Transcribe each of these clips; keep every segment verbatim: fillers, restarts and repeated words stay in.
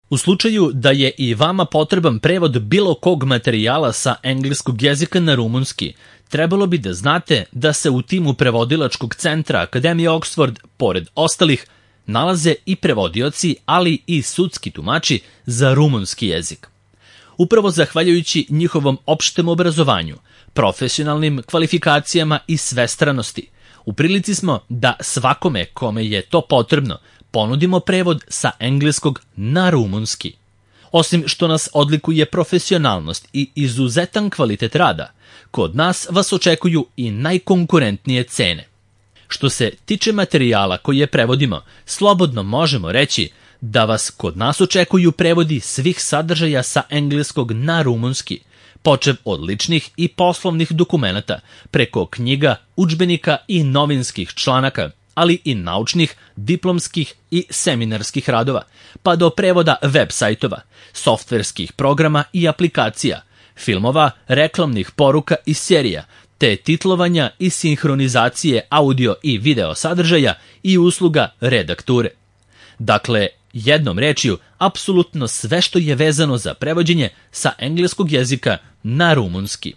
U slučaju da je i vama potreban prevod bilo kog materijala sa engleskog jezika na rumunski, trebalo bi da znate da se u timu prevodilačkog centra Akademije Oxford, pored ostalih, nalaze i prevodioci, ali i sudski tumači za rumunski jezik. Upravo zahvaljujući njihovom opštem obrazovanju, profesionalnim kvalifikacijama i svestranosti, u prilici smo da svakome kome je to potrebno ponudimo prevod sa engleskog na rumunski. Osim što nas odlikuje profesionalnost i izuzetan kvalitet rada, kod nas vas očekuju i najkonkurentnije cene. Što se tiče materijala koje prevodimo, slobodno možemo reći da vas kod nas očekuju prevodi svih sadržaja sa engleskog na rumunski, počev od ličnih i poslovnih dokumenata, preko knjiga, udžbenika i novinskih članaka, ali i naučnih, diplomskih i seminarskih radova, pa do prevoda web sajtova, softverskih programa i aplikacija, filmova, reklamnih poruka i serija, te titlovanja i sinhronizacije audio i video sadržaja i usluga redakture. Dakle, jednom rečju, apsolutno sve što je vezano za prevođenje sa engleskog jezika na rumunski.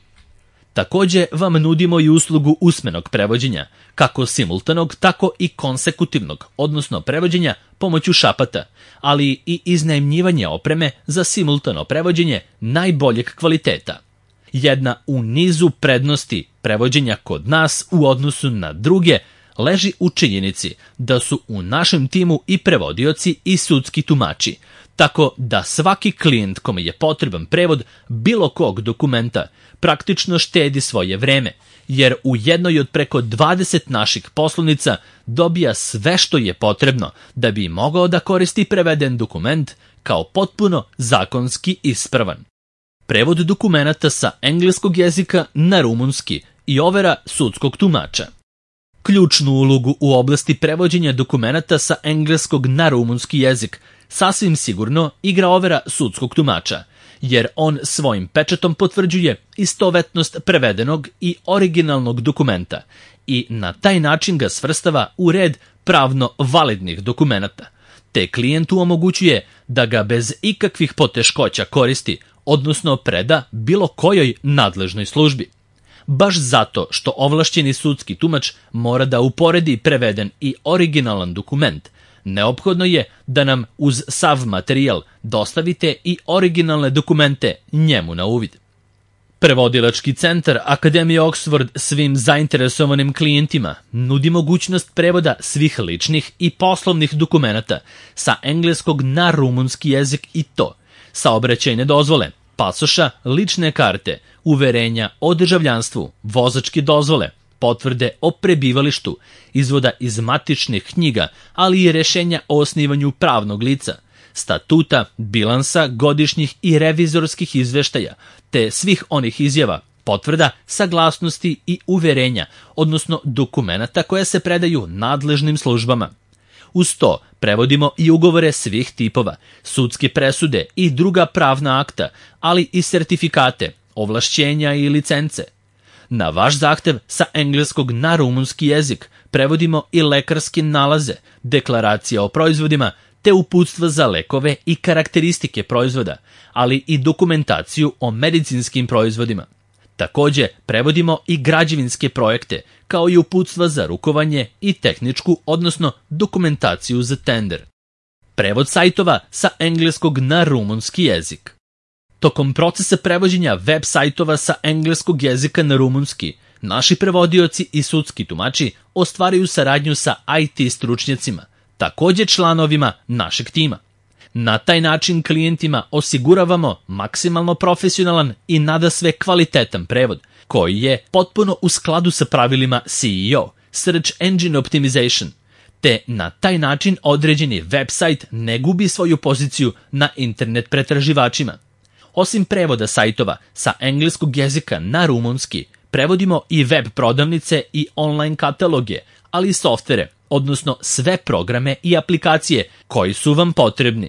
Takođe vam nudimo i uslugu usmenog prevođenja, kako simultanog, tako i konsekutivnog, odnosno prevođenja pomoću šapata, ali i iznajmljivanje opreme za simultano prevođenje najboljeg kvaliteta. Jedna u nizu prednosti prevođenja kod nas u odnosu na druge leži u činjenici da su u našem timu i prevodioci i sudski tumači, tako da svaki klijent kome je potreban prevod bilo kog dokumenta praktično štedi svoje vreme, jer u jednoj od preko dvadeset naših poslovnica dobija sve što je potrebno da bi mogao da koristi preveden dokument kao potpuno zakonski ispravan. Prevod dokumenata sa engleskog jezika na rumunski i overa sudskog tumača. Ključnu ulogu u oblasti prevođenja dokumenata sa engleskog na rumunski jezik sasvim sigurno igra overa sudskog tumača, jer on svojim pečatom potvrđuje istovetnost prevedenog i originalnog dokumenta i na taj način ga svrstava u red pravno validnih dokumenata, te klijentu omogućuje da ga bez ikakvih poteškoća koristi, odnosno preda bilo kojoj nadležnoj službi. Baš zato što ovlašćeni sudski tumač mora da uporedi preveden i originalan dokument, neophodno je da nam uz sav materijal dostavite i originalne dokumente njemu na uvid. Prevodilački centar Akademije Oxford svim zainteresovanim klijentima nudi mogućnost prevoda svih ličnih i poslovnih dokumenata sa engleskog na rumunski jezik i to saobraćajne dozvole, pasoša, lične karte, uverenja o državljanstvu, vozačke dozvole, potvrde o prebivalištu, izvoda iz matičnih knjiga, ali i rešenja o osnivanju pravnog lica, statuta, bilansa, godišnjih i revizorskih izveštaja, te svih onih izjava, potvrda, saglasnosti i uverenja, odnosno dokumenata koje se predaju nadležnim službama. Uz to prevodimo i ugovore svih tipova, sudske presude i druga pravna akta, ali i sertifikate, ovlašćenja i licence. Na vaš zahtev sa engleskog na rumunski jezik prevodimo i lekarske nalaze, deklaracije o proizvodima, te uputstva za lekove i karakteristike proizvoda, ali i dokumentaciju o medicinskim proizvodima. Takođe, prevodimo i građevinske projekte, kao i uputstva za rukovanje i tehničku, odnosno dokumentaciju za tender. Prevod sajtova sa engleskog na rumunski jezik. Tokom procesa prevođenja web sajtova sa engleskog jezika na rumunski, naši prevodioci i sudski tumači ostvaraju saradnju sa I T stručnjacima, takođe članovima našeg tima. Na taj način klijentima osiguravamo maksimalno profesionalan i nadasve kvalitetan prevod, koji je potpuno u skladu sa pravilima S E O, Search Engine Optimization, te na taj način određeni website ne gubi svoju poziciju na internet pretraživačima. Osim prevoda sajtova sa engleskog jezika na rumunski, prevodimo i web prodavnice i online kataloge, ali i softvere, odnosno sve programe i aplikacije koji su vam potrebni.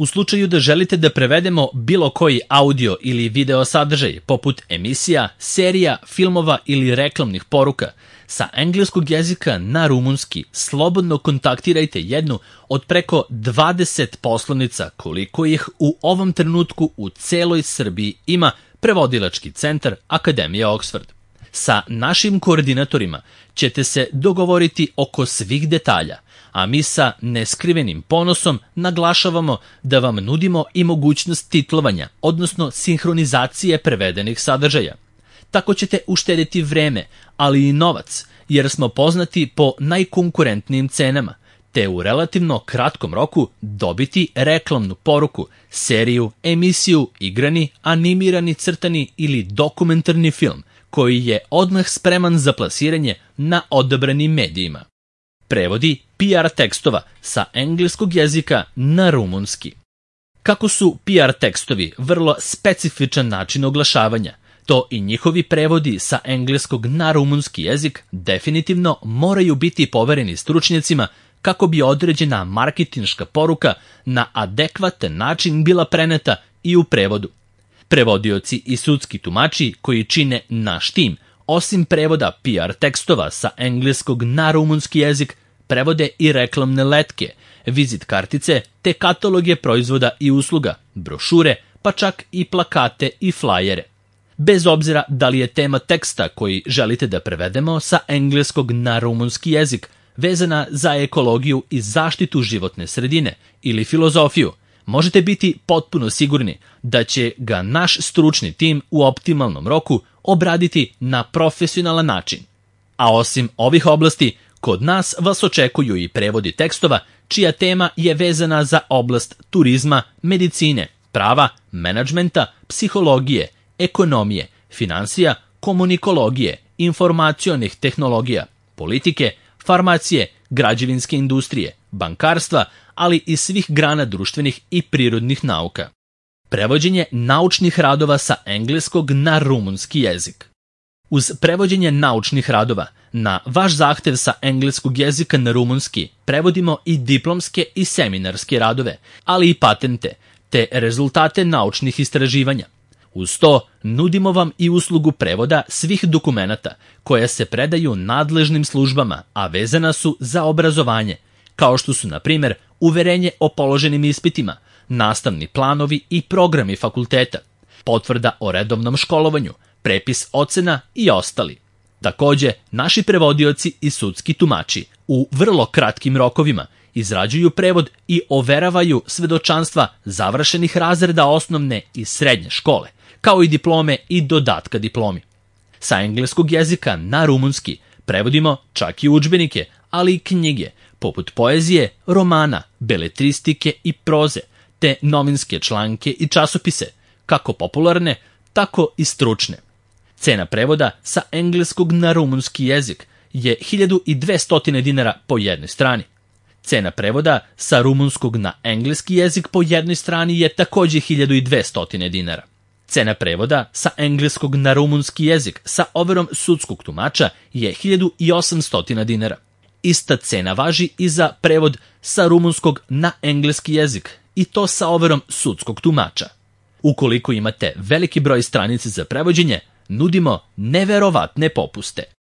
U slučaju da želite da prevedemo bilo koji audio ili video sadržaj, poput emisija, serija, filmova ili reklamnih poruka, sa engleskog jezika na rumunski, slobodno kontaktirajte jednu od preko dvadeset poslovnica koliko ih u ovom trenutku u celoj Srbiji ima prevodilački centar Akademije Oxford. Sa našim koordinatorima ćete se dogovoriti oko svih detalja, a mi sa neskrivenim ponosom naglašavamo da vam nudimo i mogućnost titlovanja, odnosno sinhronizacije prevedenih sadržaja. Tako ćete uštediti vreme, ali i novac, jer smo poznati po najkonkurentnijim cenama, te u relativno kratkom roku dobiti reklamnu poruku, seriju, emisiju, igrani, animirani, crtani ili dokumentarni film, koji je odmah spreman za plasiranje na odabranim medijima. Prevodi P R tekstova sa engleskog jezika na rumunski. Kako su P R tekstovi vrlo specifičan način oglašavanja, to i njihovi prevodi sa engleskog na rumunski jezik definitivno moraju biti povereni stručnjacima kako bi određena marketinška poruka na adekvatan način bila preneta i u prevodu. Prevodioci i sudski tumači koji čine naš tim, osim prevoda P R tekstova sa engleskog na rumunski jezik, prevode i reklamne letke, vizit kartice te kataloge proizvoda i usluga, brošure, pa čak i plakate i flajere. Bez obzira da li je tema teksta koji želite da prevedemo sa engleskog na rumunski jezik vezana za ekologiju i zaštitu životne sredine ili filozofiju, možete biti potpuno sigurni da će ga naš stručni tim u optimalnom roku obraditi na profesionalan način. A osim ovih oblasti, kod nas vas očekuju i prevodi tekstova čija tema je vezana za oblast turizma, medicine, prava, menadžmenta, psihologije, ekonomije, finansija, komunikologije, informacionih tehnologija, politike, farmacije, građevinske industrije, bankarstva, ali i svih grana društvenih i prirodnih nauka. Prevođenje naučnih radova sa engleskog na rumunski jezik. Uz prevođenje naučnih radova, na vaš zahtev sa engleskog jezika na rumunski prevodimo i diplomske i seminarske radove, ali i patente, te rezultate naučnih istraživanja. Uz to, nudimo vam i uslugu prevoda svih dokumenata koja se predaju nadležnim službama, a vezana su za obrazovanje, kao što su, na primjer, uverenje o položenim ispitima, nastavni planovi i programi fakulteta, potvrda o redovnom školovanju, prepis ocena i ostali. Takođe, naši prevodioci i sudski tumači u vrlo kratkim rokovima izrađuju prevod i overavaju svedočanstva završenih razreda osnovne i srednje škole, kao i diplome i dodatka diplomi. Sa engleskog jezika na rumunski prevodimo čak i udžbenike, ali i knjige, poput poezije, romana, beletristike i proze, te novinske članke i časopise, kako popularne, tako i stručne. Cena prevoda sa engleskog na rumunski jezik je hiljadu dvesta dinara po jednoj strani. Cena prevoda sa rumunskog na engleski jezik po jednoj strani je takođe hiljadu dvesta dinara. Cena prevoda sa engleskog na rumunski jezik sa overom sudskog tumača je hiljadu osamsto dinara. Ista cena važi i za prevod sa rumunskog na engleski jezik, i to sa overom sudskog tumača. Ukoliko imate veliki broj stranica za prevođenje, nudimo neverovatne popuste.